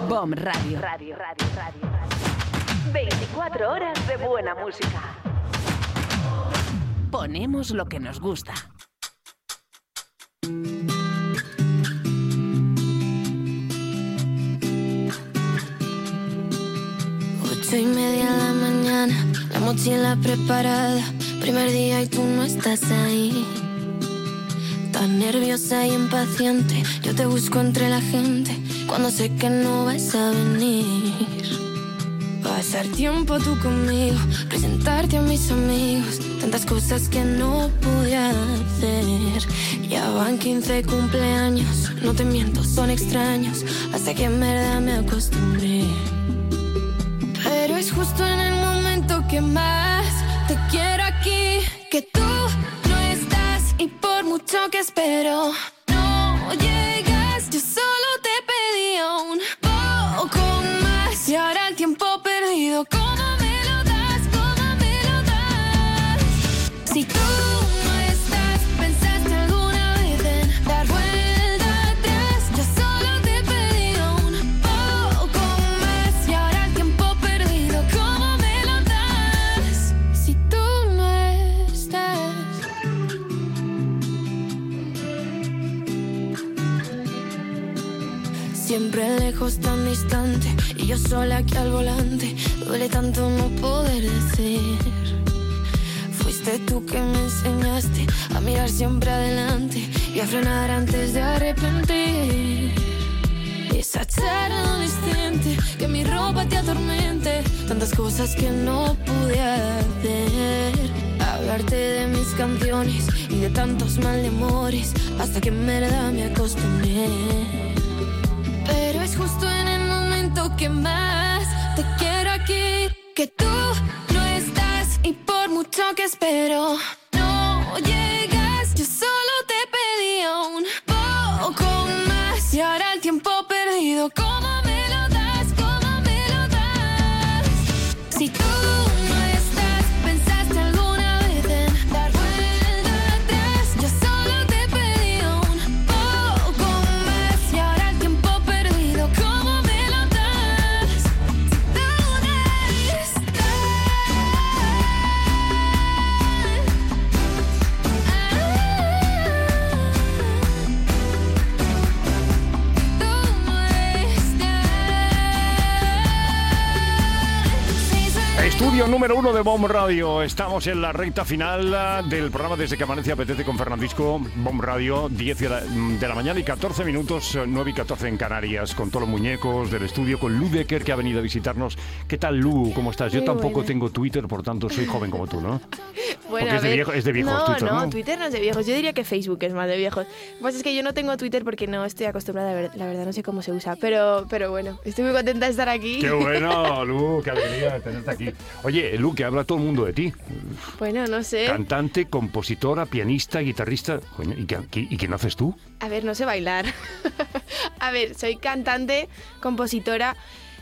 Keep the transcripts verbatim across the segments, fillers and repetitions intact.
BOM Radio. Radio, radio, radio, radio. veinticuatro horas de buena música. Ponemos lo que nos gusta. Ocho y media de la mañana, la mochila preparada. Primer día y tú no estás ahí. Tan nerviosa y impaciente, yo te busco entre la gente cuando sé que no vas a venir. Pasar tiempo tú conmigo, presentarte a mis amigos, tantas cosas que no pude hacer. Ya van quince cumpleaños, no te miento, son extraños, hasta que en verdad me acostumbré. Pero es justo en el momento que más te quiero aquí, que tú no estás y por mucho que espero no llegas. Yo solo te pedía un poco más y ahora el tiempo perdido, ¿cómo me lo das? ¿Cómo me lo das? Si tú no estás, ¿pensaste alguna vez en dar vuelta atrás? Yo solo te pedía un poco más y ahora el tiempo perdido, ¿cómo me lo das? Si tú no estás. Siempre lejos, tan distante, y yo sola aquí al volante. Duele tanto no poder decir. Fuiste tú que me enseñaste a mirar siempre adelante y a frenar antes de arrepentir. Esa charla adolescente, que mi ropa te atormente, tantas cosas que no pude hacer. Hablarte de mis canciones y de tantos mal de amores, hasta que en verdad me acostumbré. Pero es justo en el momento que más te quiero aquí, que tú no estás y por mucho que espero no llegas. Yo solo te pedía un poco más y ahora el tiempo perdido, ¿cómo me lo das? ¿Cómo me lo das? Si tú no estás, ¿pensaste alguna vez en dar vuelta atrás? Yo solo te pedía un poco más y ahora el tiempo perdido, ¿cómo me lo das? Si tú no estás. Estudio número uno de BOM Radio. Estamos en la recta final del programa Desde que amanece apetece con Fernandisco. BOM Radio, diez de la, de la mañana y catorce minutos, nueve y catorce en Canarias, con todos los muñecos del estudio, con Lu Becker, que ha venido a visitarnos. ¿Qué tal, Lu? ¿Cómo estás? Yo Muy tampoco buena. tengo Twitter, por tanto soy joven como tú, ¿no? Bueno, Porque a es de, ver, viejo, es de viejos no, Twitter, ¿no? no, Twitter no es de viejos. Yo diría que Facebook es más de viejos. Lo que pasa es que yo no tengo Twitter porque no estoy acostumbrada, a ver, la verdad no sé cómo se usa. Pero, pero bueno, estoy muy contenta de estar aquí. ¡Qué bueno, Lu! ¡Qué alegría de tenerte aquí! Oye, Lu, que habla todo el mundo de ti. Bueno, no sé. Cantante, compositora, pianista, guitarrista. Coño, ¿y qué, qué- y qué no haces tú? A ver, no sé bailar. A ver, soy cantante, compositora.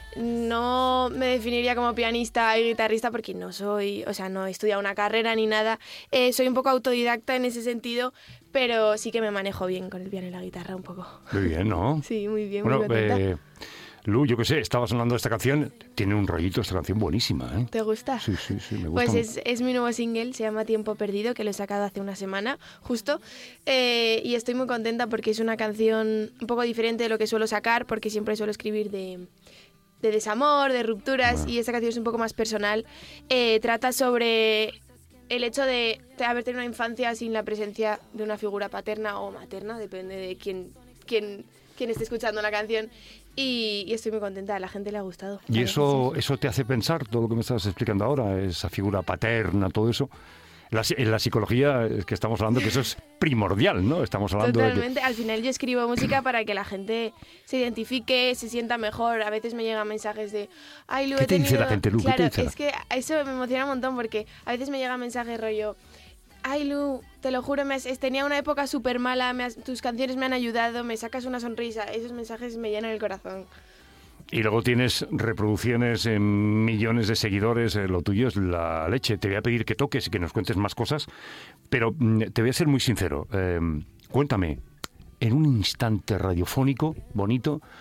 No me definiría como pianista y guitarrista porque no soy, o sea, no he estudiado una carrera ni nada. Eh, soy un poco autodidacta en ese sentido, pero sí que me manejo bien con el piano y la guitarra un poco. Muy bien, ¿no? Sí, muy bien, Bueno, muy contenta. eh, Lu, yo qué sé, estabas hablando de esta canción. Tiene un rollito esta canción buenísima, ¿eh? ¿Te gusta? Sí, sí, sí, me gusta. Pues es, es mi nuevo single, se llama Tiempo Perdido, que lo he sacado hace una semana, justo. Eh, y estoy muy contenta porque es una canción un poco diferente de lo que suelo sacar, porque siempre suelo escribir de, de desamor, de rupturas, Bueno. y esta canción es un poco más personal. Eh, trata sobre el hecho de, de haber tenido una infancia sin la presencia de una figura paterna o materna, depende de quién, quién, quién esté escuchando la canción. Y, y estoy muy contenta, a la gente le ha gustado. Y La eso, verdad, sí. eso te hace pensar, todo lo que me estás explicando ahora, esa figura paterna, todo eso. La, en la psicología es que estamos hablando que eso es primordial, ¿no? Estamos hablando Totalmente. de Al final yo escribo música para que la gente se identifique, se sienta mejor. A veces me llegan mensajes de... Ay, Lu, ¿Qué he te dice tenido-". la gente, Lu? ¿Qué te Claro, dice la- es que eso me emociona un montón porque a veces me llegan mensajes rollo... Ay, Lu, te lo juro, me has- tenía una época súper mala, me has- tus canciones me han ayudado, me sacas una sonrisa. Esos mensajes me llenan el corazón. que... Y luego tienes reproducciones en millones de seguidores, eh, lo tuyo es la leche. Te voy a pedir que toques y que nos cuentes más cosas, pero mm, te voy a ser muy sincero. Eh, cuéntame, en un instante radiofónico, bonito,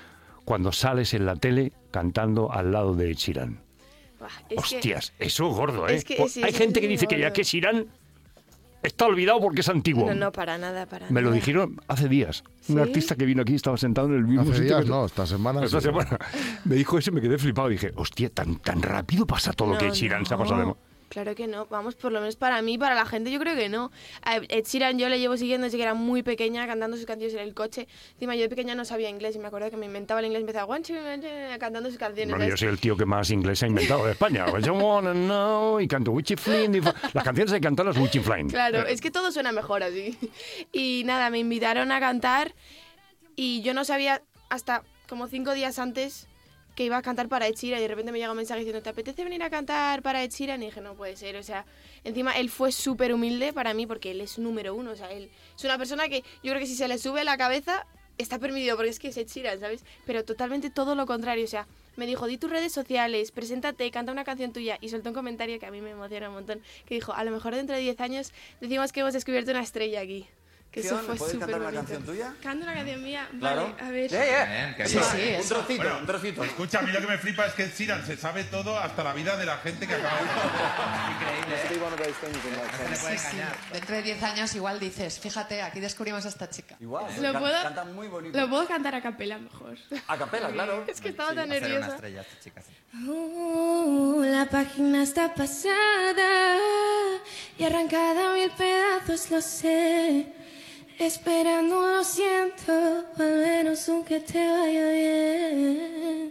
cuando sales en la tele cantando al lado de Ed Sheeran. Buah, es Hostias, que, eso gordo, ¿eh? es que, sí, Hay es gente que muy dice que ya gordo. que Sheeran está olvidado porque es antiguo. No, no, para nada, para Me lo nada. dijeron hace días. Un ¿Sí? artista que vino aquí estaba sentado en el mismo Hace sitio días que- no, esta semana. Esta sí. semana. Me dijo eso y me quedé flipado. Dije, hostia, tan, tan rápido pasa todo No, que Ed Sheeran se ha pasado de mo- Claro que no, vamos, por lo menos para mí, para la gente, yo creo que no. A Ed Sheeran yo le llevo siguiendo desde que era muy pequeña, cantando sus canciones en el coche. Encima yo de pequeña no sabía inglés y me acuerdo que me inventaba el inglés, empezaba "One, two, one, two", cantando sus canciones. Bueno, yo ¿sabes? soy el tío que más inglés ha inventado de España. I don't wanna know, y canto Witchy Flynn. y fa- Las canciones hay que cantarlas Witchy Flynn. Claro, Eh, es que todo suena mejor así. Y nada, me invitaron a cantar y yo no sabía hasta como cinco días antes que iba a cantar para Ed Sheeran y de repente me llega un mensaje diciendo ¿te apetece venir a cantar para Ed Sheeran? Y dije, no puede ser, o sea, encima él fue súper humilde para mí porque él es número uno, o sea, él es una persona que yo creo que si se le sube la cabeza está permitido porque es que es Ed Sheeran, ¿sabes? Pero totalmente todo lo contrario, o sea, me dijo, di tus redes sociales, preséntate, canta una canción tuya y soltó un comentario que a mí me emociona un montón, que dijo, a lo mejor dentro de diez años decimos que hemos descubierto una estrella aquí. Que eso Fion, fue ¿puedes súper cantar una bonito. canción tuya? ¿Canto una canción mía? Claro. Vale, a ver. Yeah, yeah. Bien, Sí, qué sí, bien. un trocito, Bueno, un trocito. Escucha, a mí lo que me flipa es que Ed Sheeran se sabe todo, hasta la vida de la gente que acaba de... Increíble, Increíble. se puede engañar. Dentro de diez años igual dices, fíjate, aquí descubrimos a esta chica. Igual, Lo can- puedo- canta muy bonito. Lo puedo cantar a capela mejor. A capela, claro. Es que estaba tan Hacer una nerviosa. estrella esta chica. sí. Uh, la página está pasada y arrancada a mil pedazos, lo sé. Esperando lo siento, al menos aunque te vaya bien.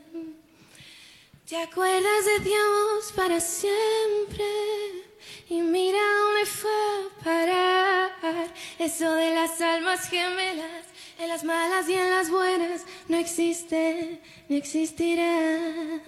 ¿Te acuerdas? Decíamos para siempre y mira dónde fue a parar. Eso de las almas gemelas, en las malas y en las buenas, no existe ni existirá.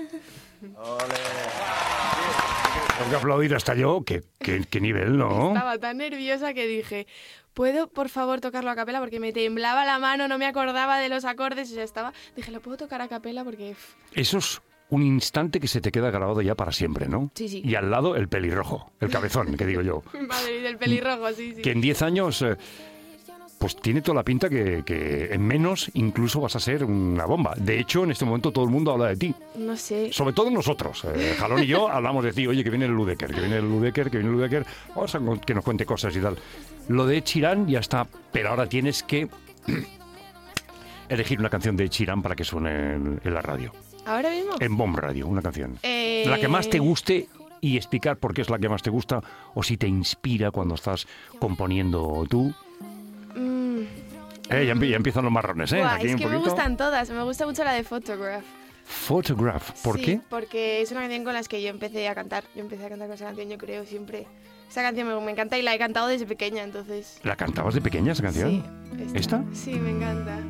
Tengo que aplaudir hasta yo. ¿Qué, qué, qué nivel, no? Estaba tan nerviosa que dije, ¿puedo por favor tocarlo a capela? Porque me temblaba la mano, no me acordaba de los acordes, o sea, estaba... Dije, ¿lo puedo tocar a capela? Porque... pff, Eso es un instante que se te queda grabado ya para siempre, ¿no? Sí, sí. Y al lado el pelirrojo, el cabezón, que digo yo. Madre del pelirrojo, sí, sí. Que en diez años, eh, pues tiene toda la pinta que, que en menos incluso vas a ser una bomba. De hecho, en este momento todo el mundo habla de ti. No sé. Sobre todo nosotros. Eh, Jalón y yo hablamos de ti. Oye, que viene el Ludecker, que viene el Ludecker, que viene el Ludecker. Vamos a con- que nos cuente cosas y tal. Lo de Ed Sheeran ya está, pero ahora tienes que elegir una canción de Ed Sheeran para que suene en, en la radio. ¿Ahora mismo? En Bomb Radio, una canción. Eh, La que más te guste y explicar por qué es la que más te gusta o si te inspira cuando estás componiendo tú. mm, Eh, ya, empie- ya empiezan los marrones, ¿eh? buah, Aquí es un que me poquito. gustan todas. Me gusta mucho la de Photograph. Photograph. ¿Por Sí, qué? porque es una canción con la que yo empecé a cantar. Yo empecé a cantar con esa canción, yo creo, siempre. Esa canción me, me encanta y la he cantado desde pequeña, entonces... ¿La cantabas de pequeña esa canción? Sí. ¿Esta? Sí, me encanta.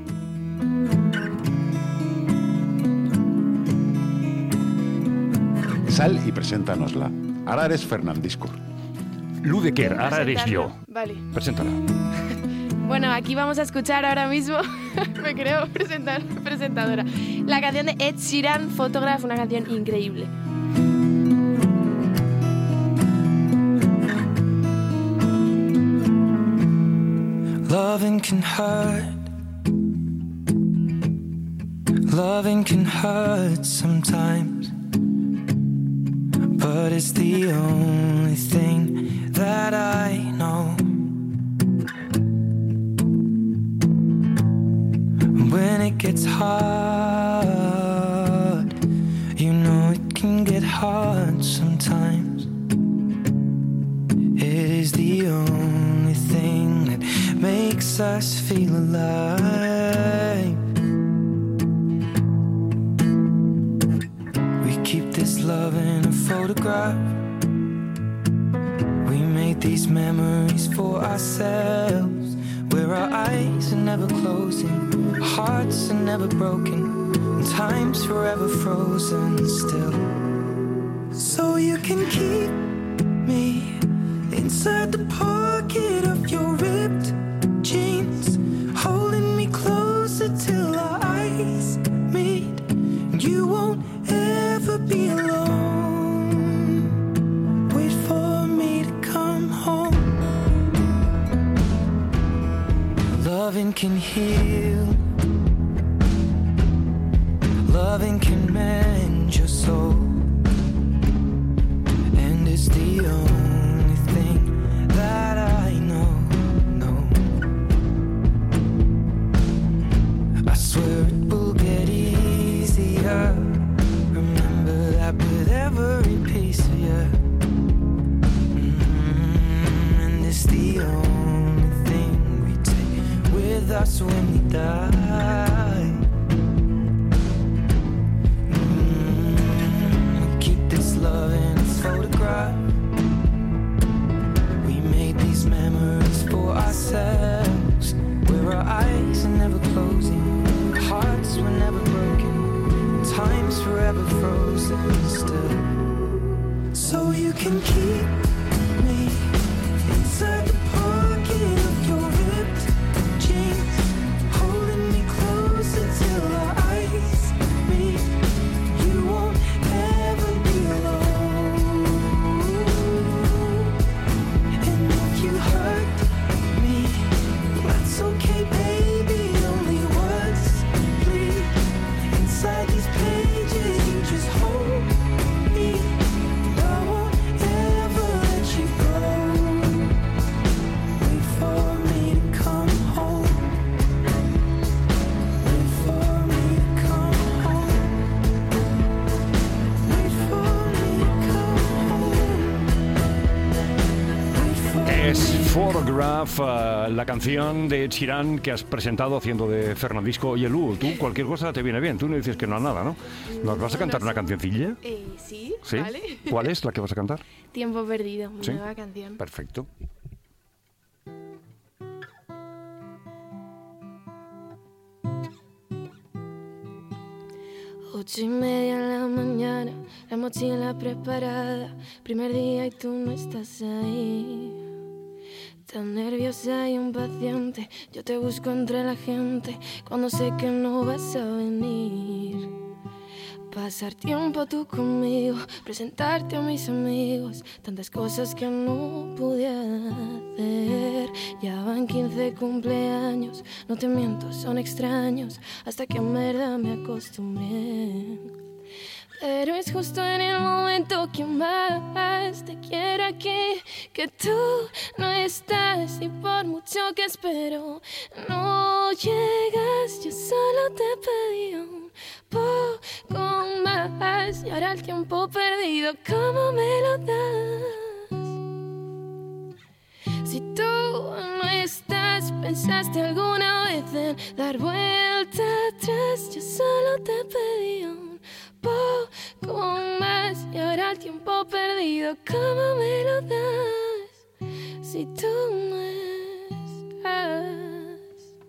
Sal y preséntanosla. Ahora eres Fernandisco. Ludecker, ¿Quiero ahora eres yo. presentarla? Vale. Preséntala. Bueno, aquí vamos a escuchar ahora mismo, me creo presentar, presentadora, la canción de Ed Sheeran, Photograph, una canción increíble. Loving can hurt. Loving can hurt sometimes. But it's the only thing that I know. When it gets hard, you know it can get hard sometimes. It is the only thing that makes us feel alive. We keep this love in a photograph. We made these memories for ourselves, where our eyes are never closing, hearts are never broken, and time's forever frozen still. So you can keep me inside the pocket of your ripped jeans, holding me closer till our eyes meet. You won't ever be alone. Wait for me to come home. Loving can heal. loving can mend your soul, and it's the only thing that I know, no. I swear it will get easier. Remember that with every piece of you, mm-hmm. And it's the only thing we take with us when we die. Mm-hmm. We keep this love in its photograph. We made these memories for ourselves, where our eyes are never closing, hearts were never broken, time's forever frozen still. So you can keep me inside the pocket of your ripped jeans, holding me closer till our eyes meet. You won't ever be alone. And if you hurt me, that's okay, baby. Only words bleed inside these pages. You just hold me. I won't ever let you go. Wait for me to come home. Wait for me to come home. Wait for me to come home. Wait for Es Photograph, uh, la canción de Ed Sheeran que has presentado haciendo de Fernandisco. Oye, Lu, tú cualquier cosa te viene bien. Tú no dices que no a nada, ¿no? ¿Nos vas a cantar una cancioncilla? Eh, sí, ¿Sí? vale. ¿Cuál es la que vas a cantar? Tiempo perdido, mi ¿Sí? nueva canción. Perfecto. Ocho y media en la mañana, la mochila preparada. Primer día y tú no estás ahí. Tan nerviosa y impaciente, yo te busco entre la gente cuando sé que no vas a venir. Pasar tiempo tú conmigo, presentarte a mis amigos, tantas cosas que no pude hacer. Ya van quince cumpleaños, no te miento, son extraños, hasta que en verdad me acostumbré. Pero es justo en el momento que más te quiero aquí, que tú no estás y por mucho que espero no llegas. Yo solo te pedí un poco más y ahora el tiempo perdido, ¿cómo me lo das? Si tú no estás, ¿pensaste alguna vez en dar vuelta atrás? Yo solo te pedí un poco más y ahora el tiempo perdido, ¿cómo me lo das? Si tú no estás.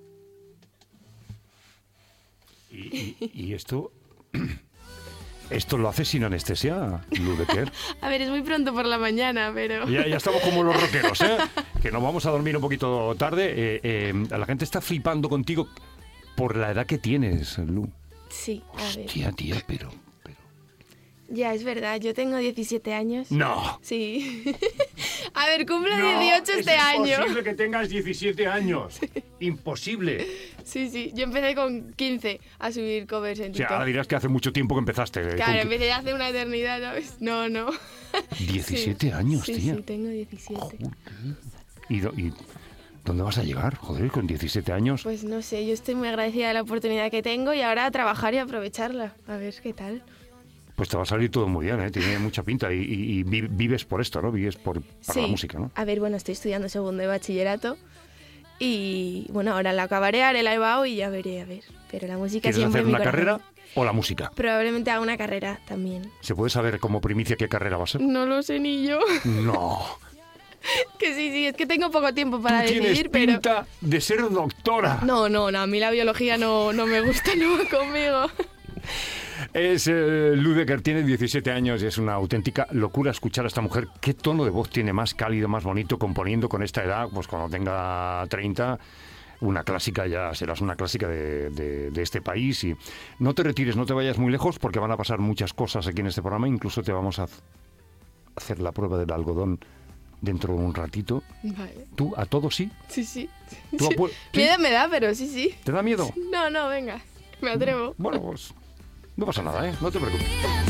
¿Y, y, y esto? ¿Esto lo haces sin anestesia, Ludeker? A ver, es muy pronto por la mañana, pero... Ya, ya estamos como los rockeros, ¿eh? Que nos vamos a dormir un poquito tarde. Eh, eh, la gente está flipando contigo por la edad que tienes, Lu. Sí, a ver. Hostia, tía, pero, pero... Ya, es verdad, yo tengo diecisiete años. ¡No! Sí. A ver, cumplo No, dieciocho este es año. imposible que tengas diecisiete años. Imposible. Sí, sí, yo empecé con quince a subir covers en O sea, TikTok. ahora dirás que hace mucho tiempo que empezaste. eh, Claro, con- empecé hace una eternidad, ¿sabes? No, no. diecisiete Sí. años, sí, tía. Sí, tengo diecisiete. ¿Y, do- y dónde vas a llegar, joder, con diecisiete años? Pues no sé, yo estoy muy agradecida de la oportunidad que tengo y ahora a trabajar y aprovecharla. A ver qué tal. Pues te va a salir todo muy bien, ¿eh? Tiene mucha pinta. Y, y- y vi- vives por esto, ¿no? Vives por, para Sí. la música, ¿no? A ver, bueno, estoy estudiando segundo de bachillerato y bueno, ahora la acabaré, haré la EBAU y ya veré, a ver. Pero la música ¿Quieres siempre hacer en mi una corazón. carrera o la música? Probablemente haga una carrera también. ¿Se puede saber como primicia qué carrera va a ser? No lo sé ni yo. No. Que sí, sí, es que tengo poco tiempo para Tú tienes decidir, pero... pinta de ser doctora. No, no, no, a mí la biología no, no me gusta, no va conmigo. Es eh, Ludeker, tiene diecisiete años y es una auténtica locura escuchar a esta mujer. ¿Qué tono de voz tiene más cálido, más bonito, componiendo con esta edad? Pues cuando tenga treinta, una clásica, ya serás una clásica de, de, de este país. Y no te retires, no te vayas muy lejos, porque van a pasar muchas cosas aquí en este programa. Incluso te vamos a hacer la prueba del algodón dentro de un ratito. Vale. ¿Tú a todo sí? Sí, sí. ¿Tú apu- sí? Miedo me da, pero sí, sí. ¿Te da miedo? No, no, venga, me atrevo. Bueno, pues No pasa nada, ¿eh? No te preocupes.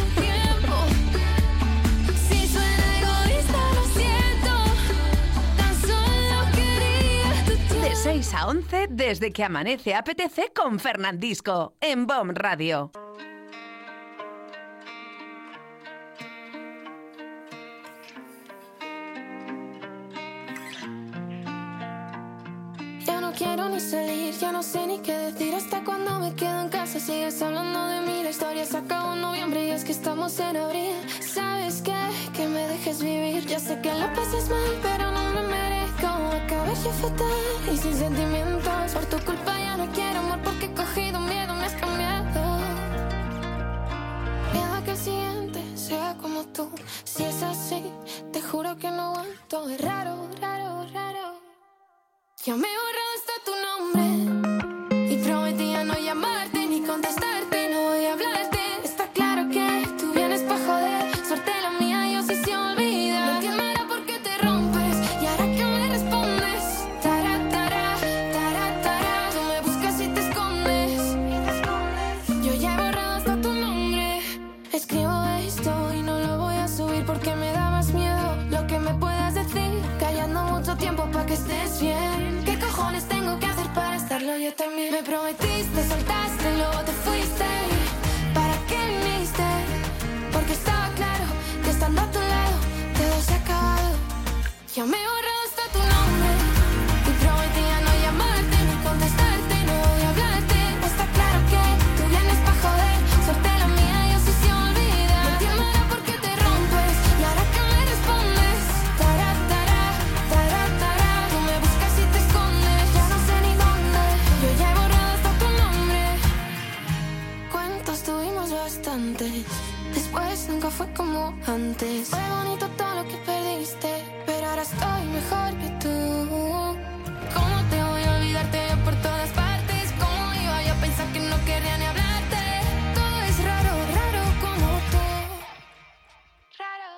Si suena egoísta, lo siento. Tan solo quería tu tiempo. De seis a once, desde que amanece apetece con Fernandisco, en B O M Radio. Ya no quiero ni salir, ya no sé ni qué decir. Hasta cuando me quedo en casa sigues hablando de mí. La historia se acabó en noviembre y es que estamos en abril. ¿Sabes qué? Que me dejes vivir. Ya sé que lo pasas mal, pero no me merezco acabar yo fatal y sin sentimientos. Por tu culpa ya no quiero amor porque he cogido miedo, me has cambiado. Miedo a que el siguiente sea como tú. Si es así, te juro que no aguanto. Es raro, raro, raro. Ya me he borrado hasta tu nombre y prometí a no llamarte ni contestarte, no voy a hablarte. Está claro que tú vienes pa' joder, suerte la mía, yo sé si olvida. No entiendo ahora por qué te rompes y ahora que me respondes. Tara, tara, tara, tara, tú me buscas y te escondes. Yo ya he borrado hasta tu nombre. Escribo esto y no lo voy a subir porque me da más miedo lo que me puedas decir. Callando mucho tiempo pa' que estés bien. Tengo que hacer para estarlo yo también. Me prometiste, soltaste, luego te fuiste. ¿Para qué viniste? Porque estaba claro que estando a tu lado todo se ha acabado. Ya me he borrado hasta tu nombre y prometí a no llamarte ni contestarte, no voy a hablarte. Está claro que tú vienes pa' joder, suerte la mía, yo sé si olvida. No entiendo ahora por qué te rompes y ahora que me respondes. Tara, tara, tara, tara, tú me buscas y te escondes. Yo ya he borrado hasta tu nombre. Cuentos tuvimos bastantes, después nunca fue como antes. Fue bonito todo lo que perdiste, pero ahora estoy mejor que tú. ¿Cómo te voy a olvidarte yo por todas partes? ¿Cómo iba yo a pensar que no querría ni hablarte? Todo es raro, raro como tú. Raro.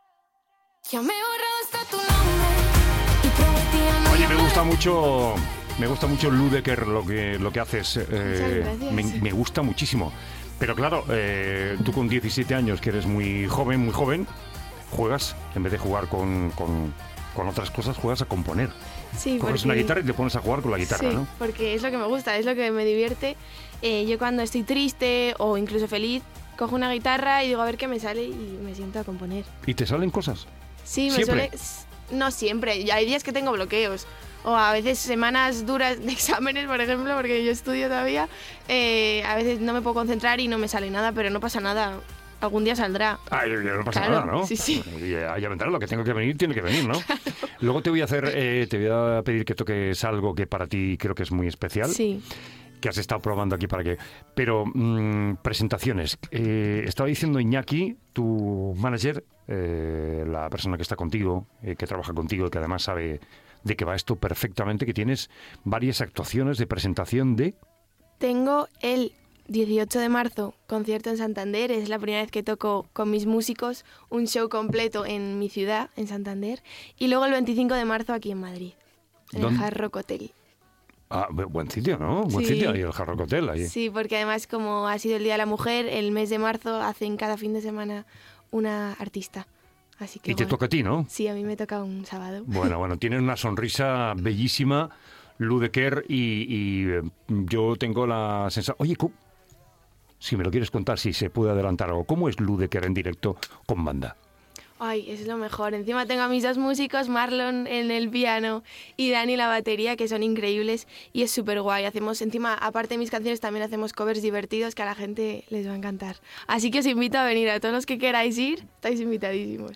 Ya me he borrado hasta tu nombre y prometí a no Oye, me gusta mucho... Me gusta mucho Ludeker, lo que, lo que haces. Eh, me, me gusta muchísimo. Pero claro, eh, tú con diecisiete años, que eres muy joven, muy joven, juegas, en vez de jugar con, con, con otras cosas, juegas a componer. Sí, Coges porque... una guitarra y te pones a jugar con la guitarra, sí, ¿no? porque es lo que me gusta, es lo que me divierte. Eh, yo cuando estoy triste o incluso feliz, cojo una guitarra y digo a ver qué me sale y me siento a componer. ¿Y te salen cosas? Sí, me ¿Siempre? suele... No siempre, hay días que tengo bloqueos. O a veces semanas duras de exámenes, por ejemplo, porque yo estudio todavía. Eh, a veces no me puedo concentrar y no me sale nada, pero no pasa nada. Algún día saldrá. Ah, no pasa claro, nada, ¿no? Sí, sí. Ya, ya vendrá, lo que tengo que venir, tiene que venir, ¿no? Claro. Luego te voy a hacer, eh, te voy a pedir que toques algo que para ti creo que es muy especial. Sí. Que has estado probando aquí para que... Pero, mmm, presentaciones. Eh, estaba diciendo Iñaki, tu manager, eh, la persona que está contigo, eh, que trabaja contigo, que además sabe de qué va esto perfectamente, que tienes varias actuaciones de presentación de... Tengo el dieciocho de marzo concierto en Santander, es la primera vez que toco con mis músicos un show completo en mi ciudad, en Santander, y luego el veinticinco de marzo aquí en Madrid, en ¿Dónde? el Hard Rock Hotel. Ah, buen sitio, ¿no? Buen Sí. sitio ahí, el Hard Rock Hotel. Ahí. Sí, porque además como ha sido el Día de la Mujer, el mes de marzo hacen cada fin de semana una artista. Así que Y te bueno. toca a ti, ¿no? Sí, a mí me toca un sábado. Bueno, bueno, tienes una sonrisa bellísima, Ludeker, y, y eh, yo tengo la sensación... Oye, ¿cómo? Si me lo quieres contar, si se puede adelantar algo, ¿cómo es Ludeker en directo con banda? Ay, es lo mejor. Encima tengo a mis dos músicos, Marlon en el piano y Dani en la batería, que son increíbles y es súper guay. Hacemos, encima, aparte de mis canciones, también hacemos covers divertidos que a la gente les va a encantar. Así que os invito a venir, a todos los que queráis ir, estáis invitadísimos.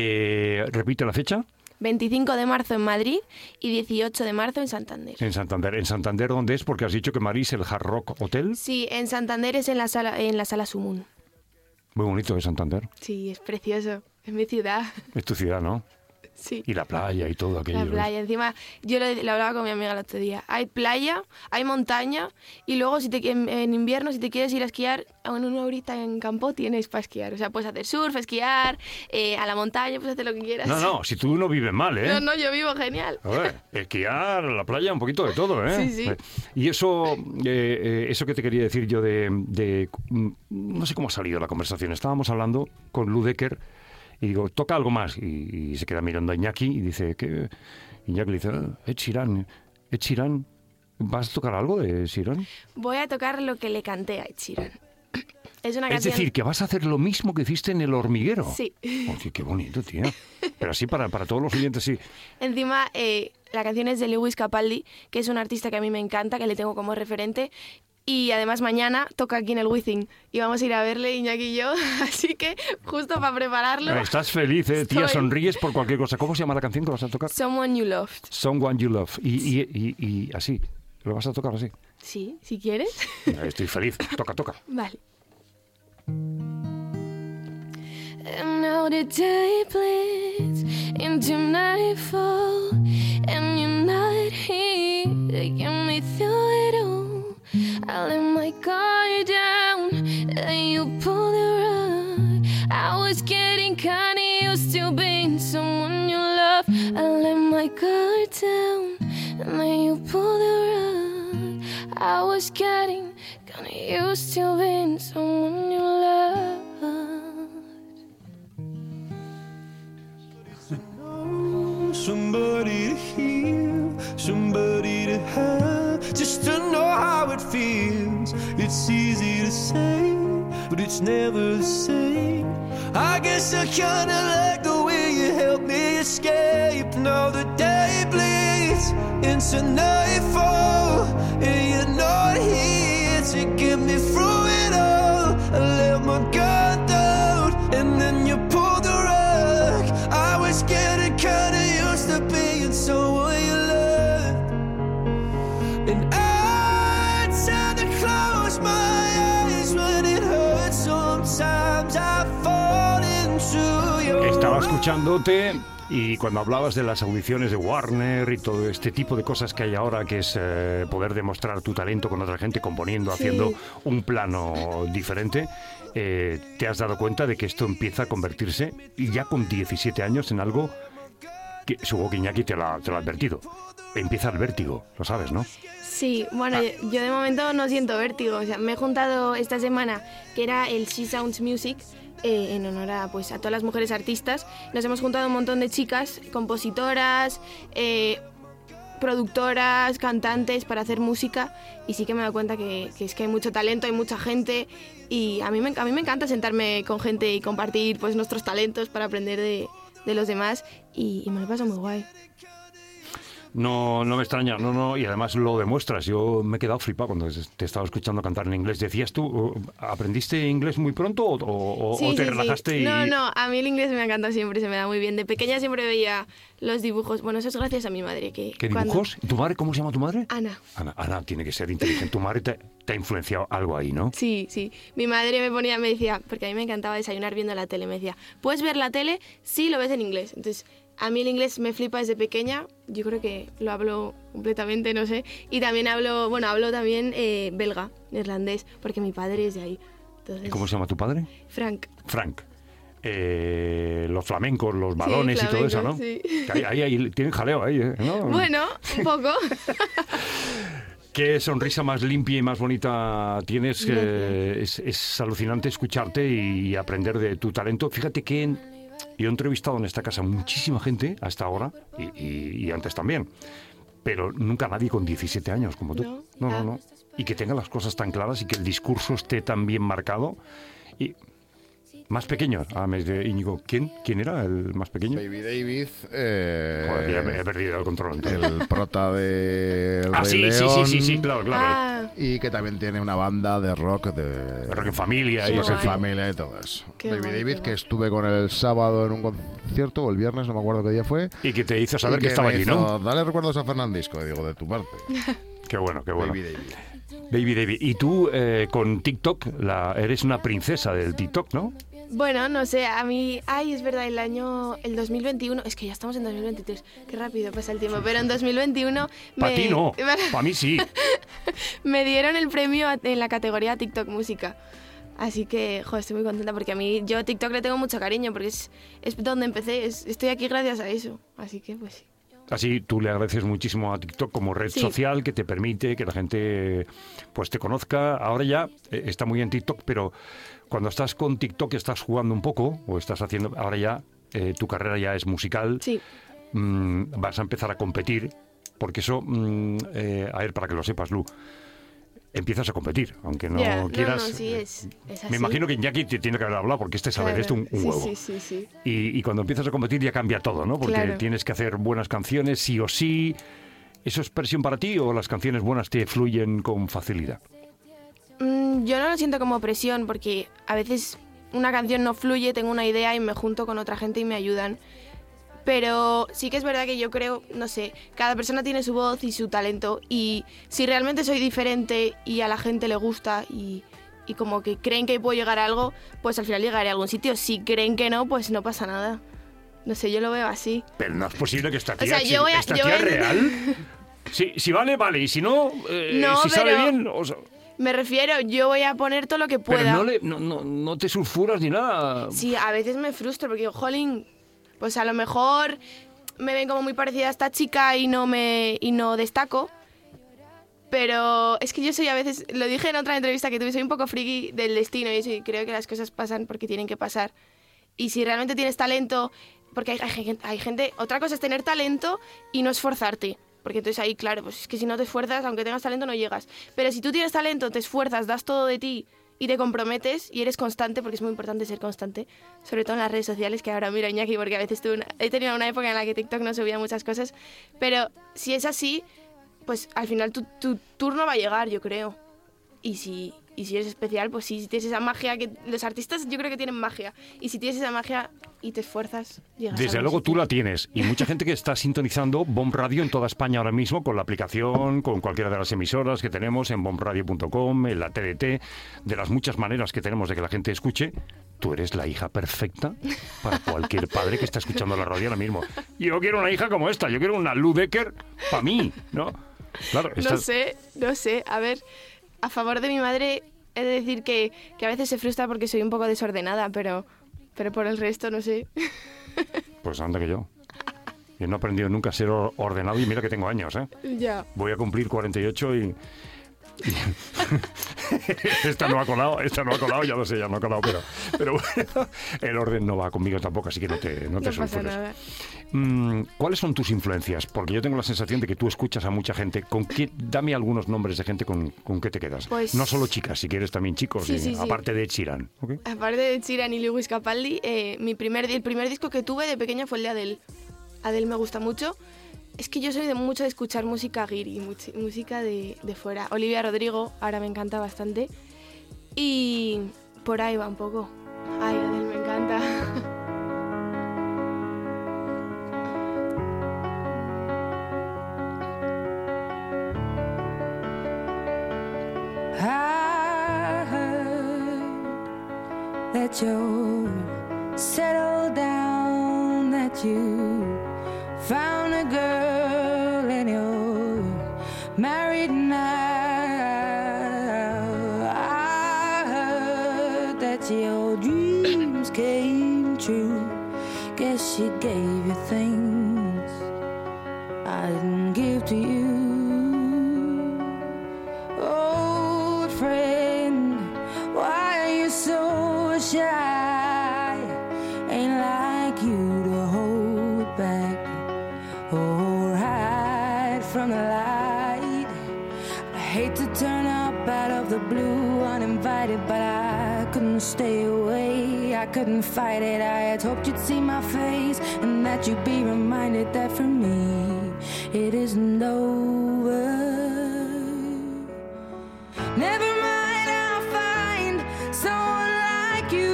Eh, repite la fecha. veinticinco de marzo en Madrid y dieciocho de marzo en Santander. En Santander. ¿En Santander dónde es? Porque has dicho que Madrid es el Hard Rock Hotel. Sí, en Santander es en la sala, en la sala Sumun. Muy bonito de Santander. Sí, es precioso. Es mi ciudad. Es tu ciudad, ¿no? Sí. Y la playa y todo aquello. La playa, encima, yo lo, lo hablaba con mi amiga el otro día. Hay playa, hay montaña y luego si te, en, en invierno si te quieres ir a esquiar, en una horita en campo tienes para esquiar. O sea, puedes hacer surf, esquiar, eh, a la montaña, puedes hacer lo que quieras. No, no, si tú no vives mal, ¿eh? No, no, yo vivo genial. A ver, esquiar, la playa, un poquito de todo, ¿eh? Sí, sí. Y eso, eh, eh, eso que te quería decir yo de, de... No sé cómo ha salido la conversación. Estábamos hablando con Lou Decker y digo, toca algo más. Y, y se queda mirando a Iñaki y dice, ¿qué? Iñaki le dice, ah, Ed Sheeran, Ed Sheeran, ¿vas a tocar algo de Ed Sheeran? Voy a tocar lo que le canté a Ed Sheeran. Es una Es canción... decir, que vas a hacer lo mismo que hiciste en El Hormiguero. Sí. Oye, qué bonito, tía. Pero así para, para todos los oyentes, sí. Encima, eh, la canción es de Lewis Capaldi, que es un artista que a mí me encanta, que le tengo como referente. Y además mañana toca aquí en el Wizzing y vamos a ir a verle, Iñaki y yo, así que justo para prepararlo. Estás feliz, ¿eh? Tía, Estoy- sonríes por cualquier cosa. ¿Cómo se llama la canción que vas a tocar? Someone You Loved. Someone You Love. Y, y, y, y así, ¿lo vas a tocar así? Sí, si quieres. Estoy feliz. Toca, toca. Vale. And now the day bleeds into nightfall, and you're not here to get me through it all. I let my guard down, and you pulled the rug. I was getting kinda used to being someone you love. I let my guard down, and then you pulled the rug. I was getting kinda used to being someone you love. Somebody to heal, somebody to have, just to know how it feels. It's easy to say, but it's never the same. I guess I kinda like the way you help me escape. Now the day bleeds into nightfall, and you're not here to get me through it all. I let my guard down, and then you pulled the rug. I was getting kinda used to being someone you loved, and I tend to close my eyes when it hurts. Sometimes I fall into your Estaba escuchándote y cuando hablabas de las audiciones de Warner y todo este tipo de cosas que hay ahora, que es eh, poder demostrar tu talento con otra gente, componiendo, Sí. haciendo un plano diferente, eh, te has dado cuenta de que esto empieza a convertirse, y ya con diecisiete años, en algo que supongo que Iñaki te lo ha, te lo ha advertido. Empieza el vértigo, lo sabes, ¿no? Sí, bueno, yo, yo de momento no siento vértigo. O sea, me he juntado esta semana, que era el She Sounds Music, eh, en honor a, pues, a todas las mujeres artistas. Nos hemos juntado un montón de chicas, compositoras, eh, productoras, cantantes, para hacer música. Y sí que me he dado cuenta que, que es que hay mucho talento, hay mucha gente. Y a mí me, a mí me encanta sentarme con gente y compartir, pues, nuestros talentos para aprender de, de los demás. Y, y me lo paso muy guay. No, no me extraña, no, no, y además lo demuestras. Yo me he quedado flipado cuando te estaba escuchando cantar en inglés. ¿Decías tú, aprendiste inglés muy pronto o, o, Sí, o te sí, relajaste sí. y...? No, no, a mí el inglés me encanta siempre, se me da muy bien. De pequeña siempre veía los dibujos. Bueno, eso es gracias a mi madre. Que ¿Qué cuando- dibujos? ¿Tu madre? ¿Cómo se llama tu madre? Ana. Ana, Ana tiene que ser inteligente. Tu madre te, te ha influenciado algo ahí, ¿no? Sí, sí. Mi madre me ponía, me decía, porque a mí me encantaba desayunar viendo la tele, me decía, ¿puedes ver la tele? Sí, lo ves en inglés. Entonces, a mí el inglés me flipa desde pequeña. Yo creo que lo hablo completamente, no sé. Y también hablo, bueno, hablo también eh, belga, neerlandés, porque mi padre es de ahí. Entonces, ¿Y cómo se llama tu padre? Frank. Frank. Eh, los flamencos, los balones Sí, y todo eso, ¿no? flamencos, sí. Ahí, ahí, ahí tienen jaleo ahí, ¿eh? ¿No? Bueno, un poco. Qué sonrisa más limpia y más bonita tienes. Eh, es, es alucinante escucharte y aprender de tu talento. Fíjate que en- yo he entrevistado en esta casa muchísima gente hasta ahora y, y- y antes también, pero nunca nadie con diecisiete años como tú. No. No, no, Ah. no. Y que tenga las cosas tan claras y que el discurso esté tan bien marcado. Y más pequeño, ah, me dice Íñigo, ¿quién? ¿Quién era el más pequeño? Baby David, eh, Joder, ya me he perdido el control. entonces. el prota de El Ah, Rey sí, sí, sí, León, sí, sí, claro, claro. Ah, y que también tiene una banda de rock de, De Rock en Familia y Rock eso. en guay. Familia y todo eso. Qué Baby guay, David, qué que guay. estuve con él el sábado en un concierto, o el viernes, no me acuerdo qué día fue. Y que te hizo saber y que, estaba me allí, hizo, ¿no? Dale recuerdos a Fernandisco, y digo, de tu parte. Qué bueno, qué bueno. Baby David. Baby David. Y tú eh, con TikTok, la, eres una princesa del TikTok, ¿no? Bueno, no sé, a mí... Ay, es verdad, el año... El dos mil veintiuno... Es que ya estamos en dos mil veintitrés. Qué rápido pasa el tiempo. Pero en dos mil veintiuno... Para me... ti no, para mí sí. Me dieron el premio en la categoría TikTok Música. Así que, joder, estoy muy contenta porque a mí... Yo a TikTok le tengo mucho cariño porque es, es donde empecé. Es, estoy aquí gracias a eso. Así que, pues sí. Así tú le agradeces muchísimo a TikTok como red Sí. social que te permite que la gente pues te conozca. Ahora ya eh, está muy en TikTok, pero cuando estás con TikTok estás jugando un poco o estás haciendo... Ahora ya eh, tu carrera ya es musical. Sí. Mm, vas a empezar a competir porque eso... Mm, eh, a ver, para que lo sepas, Lu. Empiezas a competir, aunque no Ya, quieras. No, no, sí, es, es así. Me imagino que Iñaki te tiene que haber hablado porque este es saber Claro. esto un, un sí, huevo. Sí, sí, sí. Y, y cuando empiezas a competir ya cambia todo, ¿no? Porque Claro. tienes que hacer buenas canciones sí o sí. ¿Eso es presión para ti o las canciones buenas te fluyen con facilidad? Mm, yo no lo siento como presión porque a veces una canción no fluye, tengo una idea y me junto con otra gente y me ayudan. Pero sí que es verdad que yo creo, no sé, cada persona tiene su voz y su talento y si realmente soy diferente y a la gente le gusta y, y como que creen que puedo llegar a algo, pues al final llegaré a algún sitio. Si creen que no, pues no pasa nada. No sé, yo lo veo así. Pero no es posible que esta O tía, sea, si- yo voy a- esta yo tía voy a- real. Si, si vale, vale. Y si no, eh, No, si sale pero- bien... o sea, Me refiero, yo voy a poner todo lo que pueda. pero no, le, no, no, no te sulfuras ni nada. Sí, a veces me frustro porque digo, jolín, pues a lo mejor me ven como muy parecida a esta chica y no me y no destaco. Pero es que yo soy a veces, lo dije en otra entrevista que tuve, soy un poco friki del destino y eso, y creo que las cosas pasan porque tienen que pasar. Y si realmente tienes talento, porque hay, hay, gen- hay gente, otra cosa es tener talento y no esforzarte. Porque entonces ahí, claro, pues es que si no te esfuerzas, aunque tengas talento, no llegas. Pero si tú tienes talento, te esfuerzas, das todo de ti y te comprometes y eres constante, porque es muy importante ser constante, sobre todo en las redes sociales, que ahora miro a Iñaki, porque a veces tuve una- he tenido una época en la que TikTok no subía muchas cosas, pero si es así, pues al final tu, tu turno va a llegar, yo creo. Y si, y si eres especial, pues sí, si tienes esa magia, que los artistas yo creo que tienen magia, y si tienes esa magia y te esfuerzas, llegas a Desde algún luego sitio. tú la tienes. Y mucha gente que está sintonizando Bomb Radio en toda España ahora mismo con la aplicación, con cualquiera de las emisoras que tenemos en bomb radio punto com, en la T D T, de las muchas maneras que tenemos de que la gente escuche. Tú eres la hija perfecta para cualquier padre que está escuchando la radio ahora mismo. Yo quiero una hija como esta, yo quiero una Lu Becker para mí, ¿no? Claro, No estás- sé, no sé. A ver, a favor de mi madre he de decir que, que a veces se frustra porque soy un poco desordenada, pero, pero por el resto no sé. Pues anda que yo. Yo no he aprendido nunca a ser or- ordenado y mira que tengo años, ¿eh? Ya. Voy a cumplir cuarenta y ocho y... y- esta no ha colado, esta no ha colado, ya lo sé, ya no ha colado, pero, pero bueno, el orden no va conmigo tampoco, así que no te, no te No pasa sulfures. nada. Mm, ¿Cuáles son tus influencias? Porque yo tengo la sensación de que tú escuchas a mucha gente. ¿Con qué? Dame algunos nombres de gente con, con qué te quedas. Pues- No solo chicas, si quieres también chicos, Sí, y- sí, sí. aparte de Ed Sheeran. ¿ok? Aparte de Sheeran y Lewis Capaldi, eh, mi primer, el primer disco que tuve de pequeña fue el de Adele. Adele me gusta mucho. Es que yo soy de mucho de escuchar música guiri, much- música de, de fuera. Olivia Rodrigo, ahora me encanta bastante. Y por ahí va un poco. Ay, Adele me encanta. I heard that you're settled down, that you found a girl and you're married now. I heard that your dreams came true. Guess she gave you things I didn't give to you. Old friend, why are you so shy? Ain't like you to hold back or hide from the light. I hate to turn up out of the blue uninvited, but I couldn't stay away. I couldn't fight it. I had hoped you'd see my face and that you'd be reminded that for me it isn't over. Never mind, I'll find someone like you.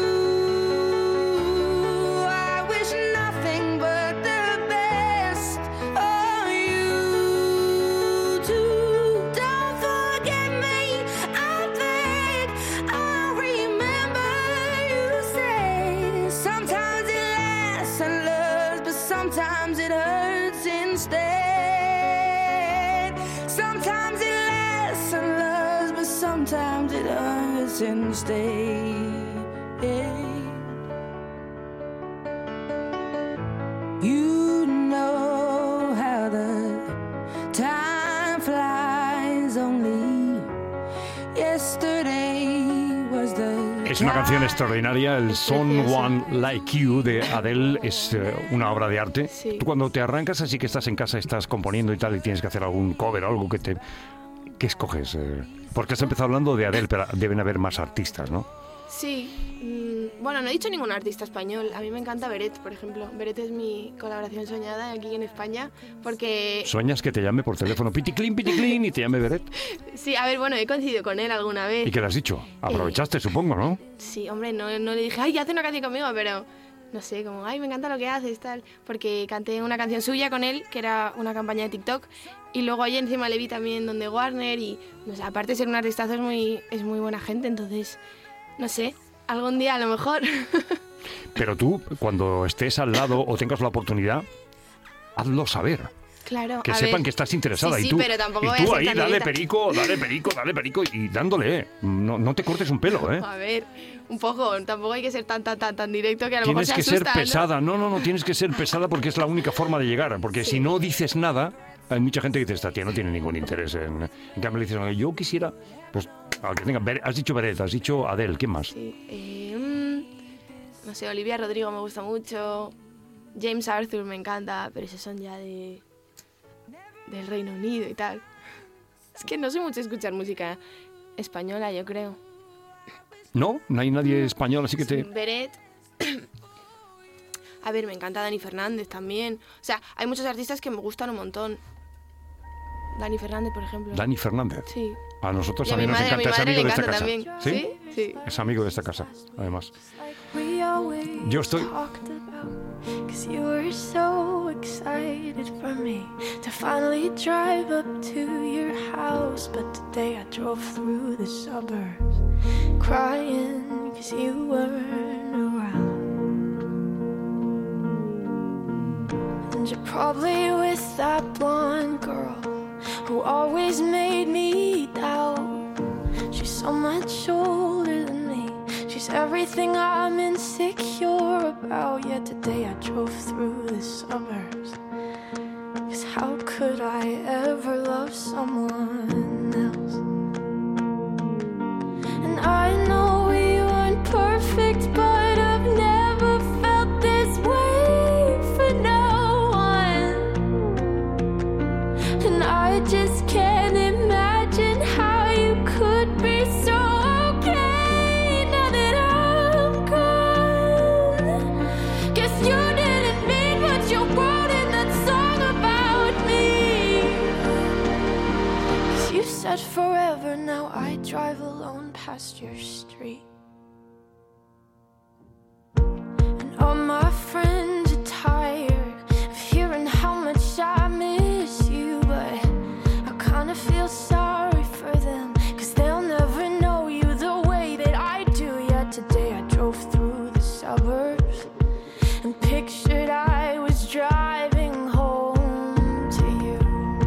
I wish nothing but the best of you too. Don't forget me, I beg. I remember you say sometimes it hurts instead. Sometimes it lasts and loves, but sometimes it hurts instead. You know how the time flies, only yesterday was the... Es una canción extraordinaria, el Someone Like You de Adele es eh, una obra de arte. Sí. Tú cuando te arrancas así que estás en casa, estás componiendo y tal y tienes que hacer algún cover o algo que te... ¿Qué escoges? Eh, porque has empezado hablando de Adele, pero deben haber más artistas, ¿no? Sí, mm, bueno, no he dicho ningún artista español. A mí me encanta Beret, por ejemplo. Beret es mi colaboración soñada aquí en España, porque... ¿Sueñas que te llame por teléfono piticlin, piticlin y te llame Beret? Sí, a ver, bueno, he coincidido con él alguna vez. ¿Y qué le has dicho? Aprovechaste, eh... supongo, ¿no? Sí, hombre, no, no le dije, ay, haz una canción conmigo, pero... No sé, como, ay, me encanta lo que haces, tal. Porque canté una canción suya con él, que era una campaña de TikTok. Y luego ahí encima le vi también donde Warner y... No sé, aparte de ser un artistazo es muy, es muy buena gente, entonces... No sé, algún día a lo mejor. Pero tú, cuando estés al lado o tengas la oportunidad, hazlo saber. Claro, que a sepan ver. que estás interesada. Sí, y sí, tú, pero tampoco y voy a tú ser ahí, tan dale directa. perico, dale perico, dale perico y dándole. No, no te cortes un pelo, ¿eh? A ver, un poco, tampoco hay que ser tan, tan, tan, tan directo que a lo Tienes mejor que se asusta, ser ¿no? pesada. No, no, no, tienes que ser pesada porque es la única forma de llegar. Porque Sí. si no dices nada, hay mucha gente que dice, esta tía no tiene ningún interés en... En cambio le dices, yo quisiera... Pues, al que tenga... Has dicho Beret, has dicho Adele, ¿qué más? Sí, eh, mm, no sé, Olivia Rodrigo me gusta mucho, James Arthur me encanta, pero esos son ya de del Reino Unido y tal. Es que no sé mucho escuchar música española, yo creo. ¿No? ¿No hay nadie español así que te...? Beret. A ver, me encanta Dani Fernández también. O sea, hay muchos artistas que me gustan un montón. Dani Fernández, por ejemplo. Dani Fernández. Sí. A nosotros Y a mi también nos madre, a mi encanta, es madre amigo le de esta encanta casa. también. ¿Sí? Sí, sí. Es amigo de esta casa, además. We always Yo estoy... talked about, 'cause you were so excited for me to finally drive up to your house. But today I drove through the suburbs crying 'cause you weren't around. And you're probably with that blonde girl who always made me doubt. She's so much older than me. She's everything I'm insecure about. Yet today I drove through the suburbs. 'Cause how could I ever love someone else? And I know we weren't perfect, but I've never felt this way for no one. And I just can't imagine how you could be so okay now that I'm gone. Guess you didn't mean what you wrote in that song about me. 'Cause you said forever, now I drive alone past your street. And all my friends are tired of hearing how much I miss you, but I kinda feel sorry for them, 'cause they'll never know you the way that I do. Yet today I drove through the suburbs and pictured I was driving home to you.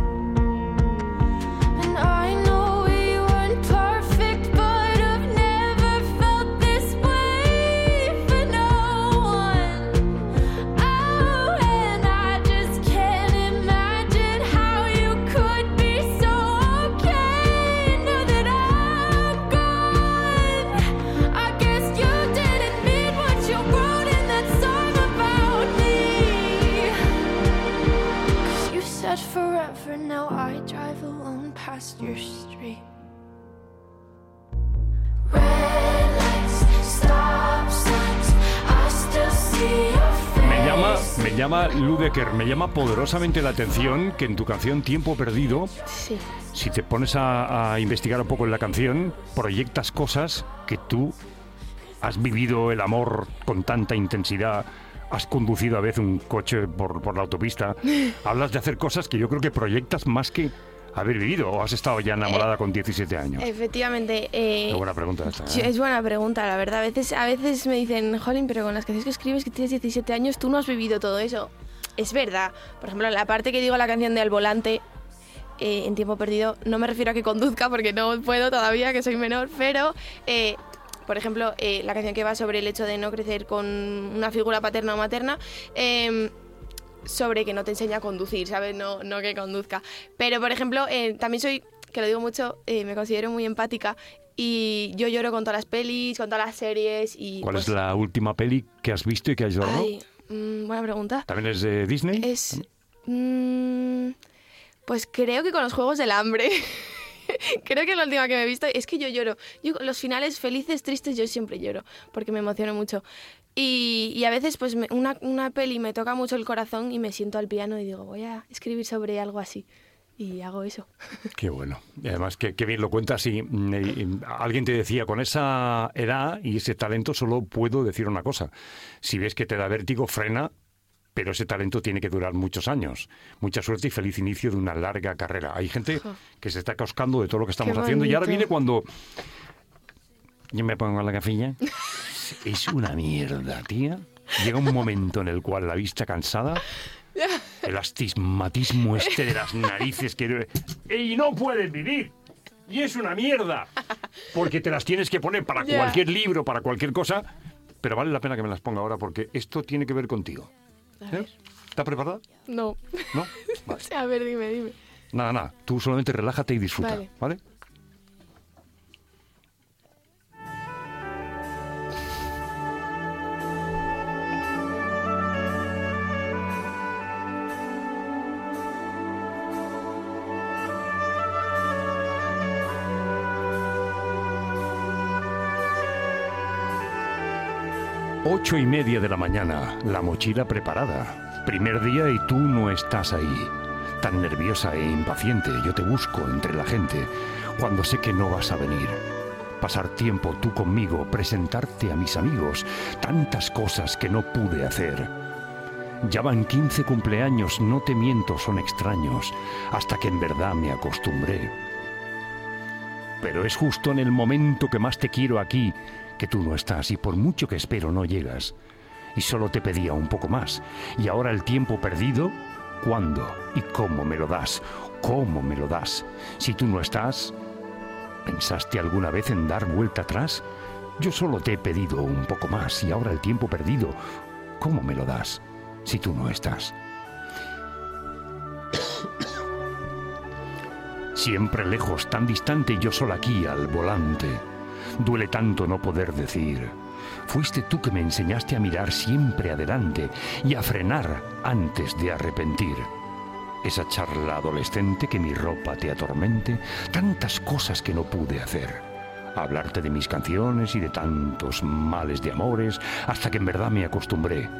And I know we weren't perfect, but I've never felt this way for no one. Oh, and I just can't imagine how you could be so okay now that I'm gone. I guess you didn't mean what you wrote in that song about me. 'Cause you said forever, now I drive alone past your street. Red lights, stop signs, I still see your face. Me llama, me llama Ludecker, me llama poderosamente la atención que en tu canción Tiempo Perdido, Sí. si te pones a, a investigar un poco en la canción, proyectas cosas que tú has vivido el amor con tanta intensidad, has conducido a veces un coche por, por la autopista, hablas de hacer cosas que yo creo que proyectas más que haber vivido, o has estado ya enamorada con diecisiete años. Efectivamente. Eh, Qué buena pregunta esta, sí, ¿eh? es buena pregunta, la verdad. A veces, a veces me dicen, jolín, pero con las canciones que escribes que tienes diecisiete años, tú no has vivido todo eso. es verdad. Por ejemplo, la parte que digo la canción de Al Volante, eh, en tiempo perdido, no me refiero a que conduzca porque no puedo todavía, que soy menor, pero... Eh, por ejemplo, eh, la canción que va sobre el hecho de no crecer con una figura paterna o materna, eh, sobre que no te enseña a conducir, ¿sabes? No, no que conduzca. Pero, por ejemplo, eh, también soy, que lo digo mucho, eh, me considero muy empática y yo lloro con todas las pelis, con todas las series. Y, ¿Cuál pues, es la última peli que has visto y que has llorado? Ay, mmm, buena pregunta. ¿También es de Disney? Es... Mmm, pues creo que con los Juegos del Hambre. Creo que es la última que me he visto. Es que yo lloro. Yo, los finales felices, tristes, yo siempre lloro, porque me emociono mucho. Y, y a veces pues me, una, una peli me toca mucho el corazón y me siento al piano y digo, voy a escribir sobre algo así. Y hago eso. Qué bueno. Y además, qué, qué bien lo cuentas. Y, y, y alguien te decía, con esa edad y ese talento solo puedo decir una cosa. Si ves que te da vértigo, frena. Pero ese talento tiene que durar muchos años. Mucha suerte y feliz inicio de una larga carrera. Hay gente que se está cascando de todo lo que estamos haciendo. Y ahora viene cuando... Yo me pongo la gafilla. Es una mierda, tía. Llega un momento en el cual la vista cansada... El astigmatismo este de las narices que... ¡Y no puedes vivir! ¡Y es una mierda! Porque te las tienes que poner para Yeah. cualquier libro, para cualquier cosa. Pero vale la pena que me las ponga ahora porque esto tiene que ver contigo. ¿Eh? ¿Estás preparada? No. ¿No? Vale. O sea, a ver, dime, dime. Nada, nada. Tú solamente relájate y disfruta. Vale. ¿Vale? Ocho y media de la mañana, la mochila preparada. Primer día y tú no estás ahí. Tan nerviosa e impaciente, yo te busco entre la gente, cuando sé que no vas a venir. Pasar tiempo tú conmigo, presentarte a mis amigos, tantas cosas que no pude hacer. Ya van quince cumpleaños, no te miento, son extraños, hasta que en verdad me acostumbré. Pero es justo en el momento que más te quiero aquí, que tú no estás y por mucho que espero no llegas. Y solo te pedía un poco más. Y ahora el tiempo perdido, ¿cuándo y cómo me lo das? ¿Cómo me lo das? Si tú no estás, ¿pensaste alguna vez en dar vuelta atrás? Yo solo te he pedido un poco más y ahora el tiempo perdido, ¿cómo me lo das? Si tú no estás. Siempre lejos, tan distante y yo solo aquí al volante. Duele tanto no poder decir. Fuiste tú que me enseñaste a mirar siempre adelante y a frenar antes de arrepentir. Esa charla adolescente que mi ropa te atormente, tantas cosas que no pude hacer. Hablarte de mis canciones y de tantos males de amores, hasta que en verdad me acostumbré.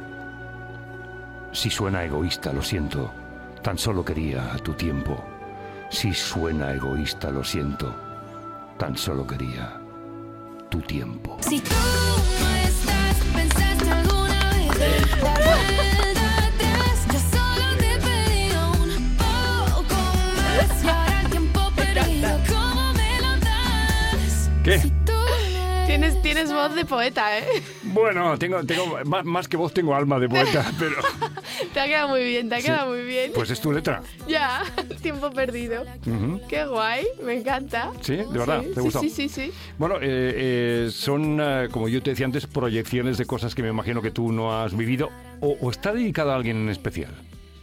Si suena egoísta, lo siento, tan solo quería tu tiempo. Si suena egoísta, lo siento, tan solo quería tu tiempo. Si tú no estás, pensaste alguna vez dar vuelta atrás, yo solo te he pedido un poco más. Y ahora el tiempo perdido, ¿cómo me lo das? ¿Qué? Si tú no Tienes, tienes voz de poeta, ¿eh? Bueno, tengo, tengo más, más que voz, tengo alma de poeta, pero... Te ha quedado muy bien, te ha Sí. quedado muy bien. Pues es tu letra. Ya, tiempo perdido. Ujú. Qué guay, me encanta. ¿Sí? ¿De verdad? Sí, ¿Te sí, gustó? sí, sí, sí. Bueno, eh, eh, son, eh, como yo te decía antes, proyecciones de cosas que me imagino que tú no has vivido. ¿O, o está dedicado a alguien en especial?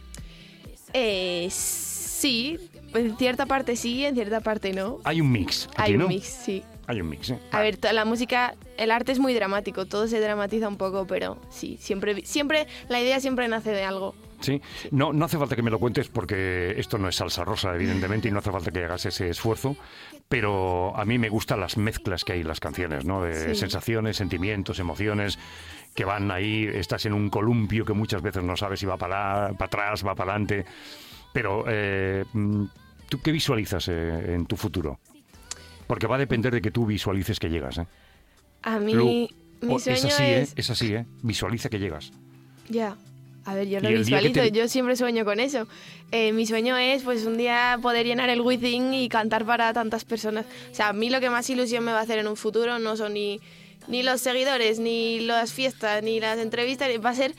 Eh, sí, en cierta parte sí, en cierta parte no. Hay un mix. Aquí, Hay un ¿no? mix, sí. Hay un mix, ¿eh? A ver, to- la música, el arte es muy dramático, todo se dramatiza un poco, pero sí, siempre, siempre, la idea siempre nace de algo. Sí, no, no hace falta que me lo cuentes porque esto no es salsa rosa, evidentemente, y no hace falta que hagas ese esfuerzo, pero a mí me gustan las mezclas que hay en las canciones, ¿no? De Sí. sensaciones, sentimientos, emociones, que van ahí, estás en un columpio que muchas veces no sabes si va para atrás, va para adelante, pero eh, ¿tú qué visualizas eh, en tu futuro? Porque va a depender de que tú visualices que llegas, ¿eh? A mí, Lu, mi oh, sueño es así, es... ¿eh? Es así, ¿eh? Visualiza que llegas. Ya. A ver, yo Y lo el día que visualizo, te- yo siempre sueño con eso. Eh, mi sueño es, pues, un día poder llenar el Within y cantar para tantas personas. O sea, a mí lo que más ilusión me va a hacer en un futuro no son ni, ni los seguidores, ni las fiestas, ni las entrevistas, va a ser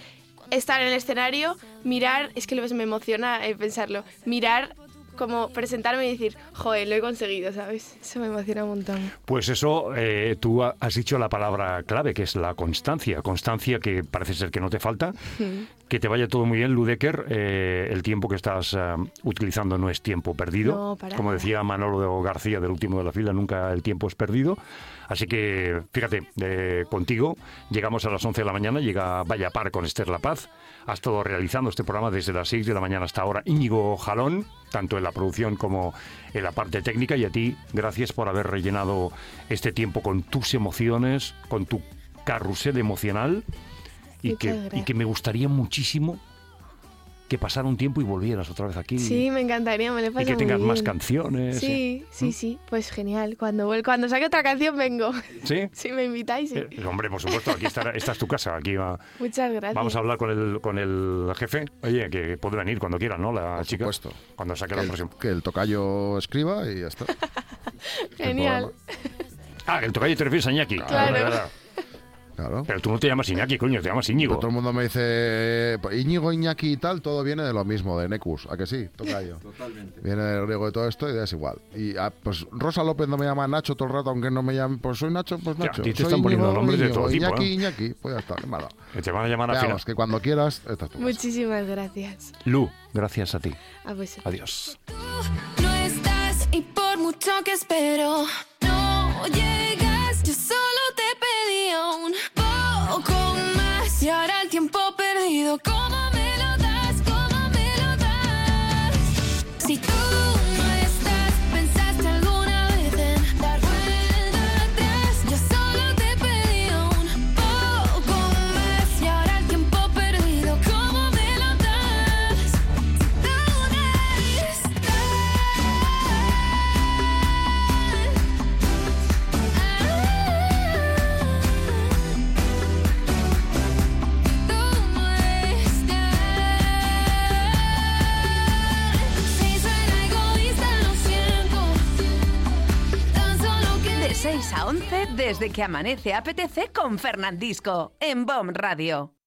estar en el escenario, mirar, es que lo ves, me emociona eh, pensarlo, mirar como presentarme y decir, joder, lo he conseguido, ¿sabes? Eso me emociona un montón. Pues eso, eh, tú has dicho la palabra clave, que es la constancia. Constancia que parece ser que no te falta. Mm. Que te vaya todo muy bien, Lu Decker. Eh, el tiempo que estás uh, utilizando no es tiempo perdido. No, para Como nada. decía Manolo García, del último de la fila, nunca el tiempo es perdido. Así que, fíjate, eh, contigo llegamos a las once de la mañana, llega Vaya Par con Esther La Paz. Ha estado realizando este programa desde las seis de la mañana hasta ahora Íñigo Jalón, tanto en la producción como en la parte técnica. Y a ti, gracias por haber rellenado este tiempo con tus emociones, con tu carrusel emocional. Y que, y que me gustaría muchísimo que pasara un tiempo y volvieras otra vez aquí. Sí, me encantaría, me lo he pasado Y que tengas muy bien. más canciones. Sí, ¿eh? sí, ¿Mm? sí, pues genial. Cuando vuel- cuando saque otra canción vengo. ¿Sí? Si me invitáis, sí. Eh, hombre, por supuesto, aquí estará, esta es tu casa. Aquí va. Muchas gracias. Vamos a hablar con el, con el jefe. Oye, que puede venir cuando quiera, ¿no? La Por chica. supuesto. Cuando saque Que la el, próxima. que el tocayo escriba y ya está. Genial. Ah, el tocayo te refieres a Iñaki. Claro. Claro, claro. Claro. Pero tú no te llamas Iñaki, coño, te llamas Íñigo. Pero todo el mundo me dice pues, Íñigo, Iñaki y tal, todo viene de lo mismo, de Necus, ¿a que sí? Tocayo. Totalmente. Viene del griego de todo esto y es igual. Y ah, pues Rosa López no me llama Nacho todo el rato, aunque no me llame, pues soy Nacho, pues Ya, Nacho. a ti te Soy están poniendo Íñigo, nombres de Íñigo, todo tipo, Iñaki, ¿eh? Iñaki, pues ya está, qué mala. Que te van a llamar a Veamos, final. que cuando quieras, esta es tu casa. Muchísimas gracias. Lu, gracias a ti. A pues. Adiós. No estás y por mucho que espero no llegas. Yo solo te pedía un poco más y ahora el tiempo perdido. ¿Cómo me lo das? ¿Cómo me lo das? Si tú no estás, pensaste alguna vez en dar vuelta atrás. Yo solo te pedía un poco más y ahora el tiempo perdido. ¿Cómo me lo das? Tú no estás. De seis a once, desde que amanece apetece con Fernandisco, en B O M Radio.